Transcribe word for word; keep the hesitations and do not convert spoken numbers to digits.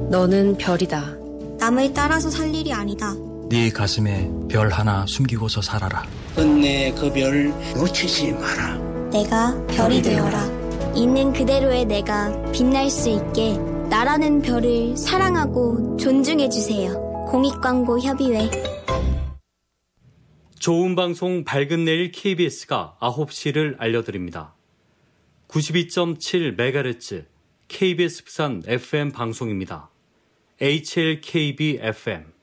너는 별이다. 남을 따라서 살 일이 아니다. 네 가슴에 별 하나 숨기고서 살아라. 끝내 그 별 놓치지 마라. 내가 별이 되어라. 있는 그대로의 내가 빛날 수 있게 나라는 별을 사랑하고 존중해주세요. 공익광고협의회. 좋은 방송 밝은 내일 케이비에스가 아홉 시를 알려드립니다. 구십이 점 칠 메가헤르츠 케이비에스 부산 에프엠 방송입니다. 에이치엘케이비 에프엠